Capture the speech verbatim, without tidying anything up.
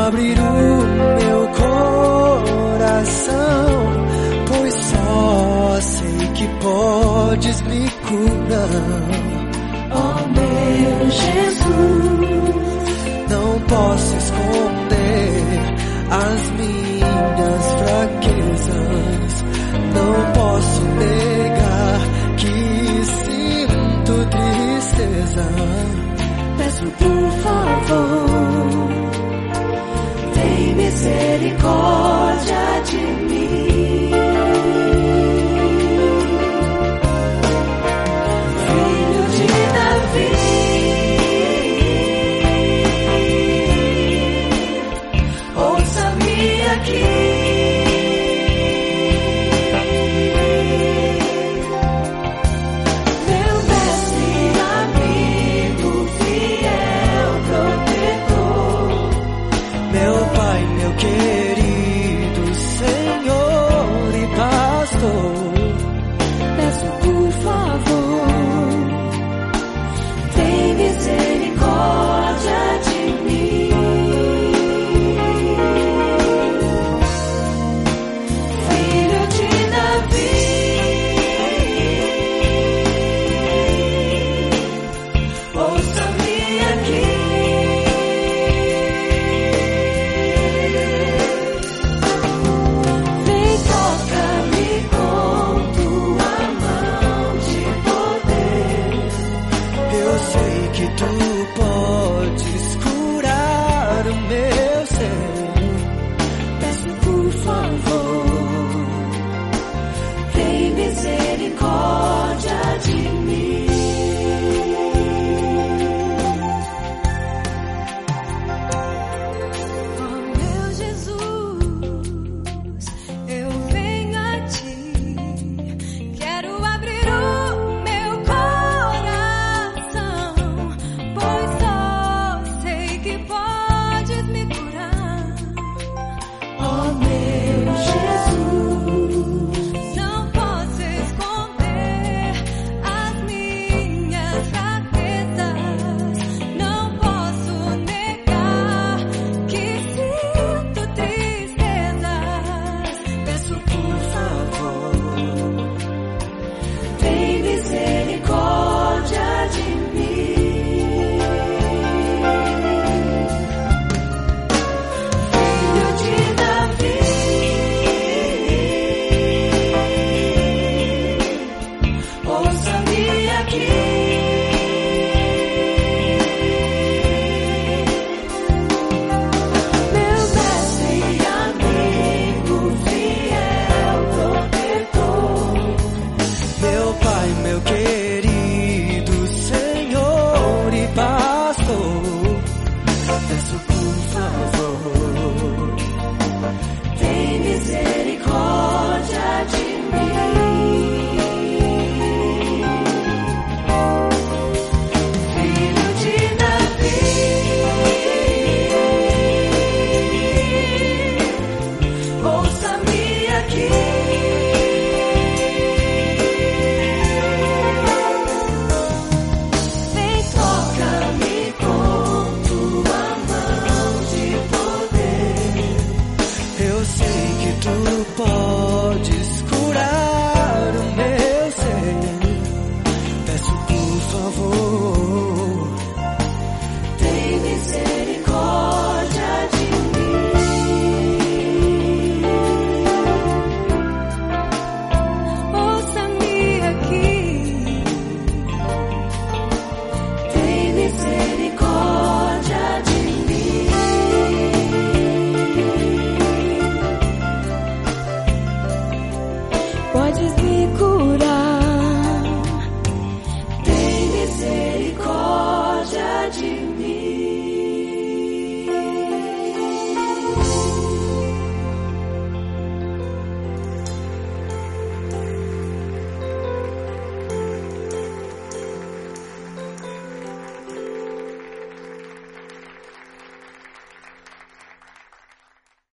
abrir o meu coração, pois só sei que podes me curar. Oh meu Jesus, não posso esconder as minhas fraquezas, não posso negar que sinto tristeza. Peço por favor, tem misericórdia de mim. Filho de Davi, ouça-me aqui. Meu mestre, amigo, fiel protetor, Meu Pai, meu querido Senhor e Pastor, peço por favor, tem misericórdia de mim. Filho de Davi, ouça-me aqui. Vem, toca-me com tua mão de poder. eu sei que tu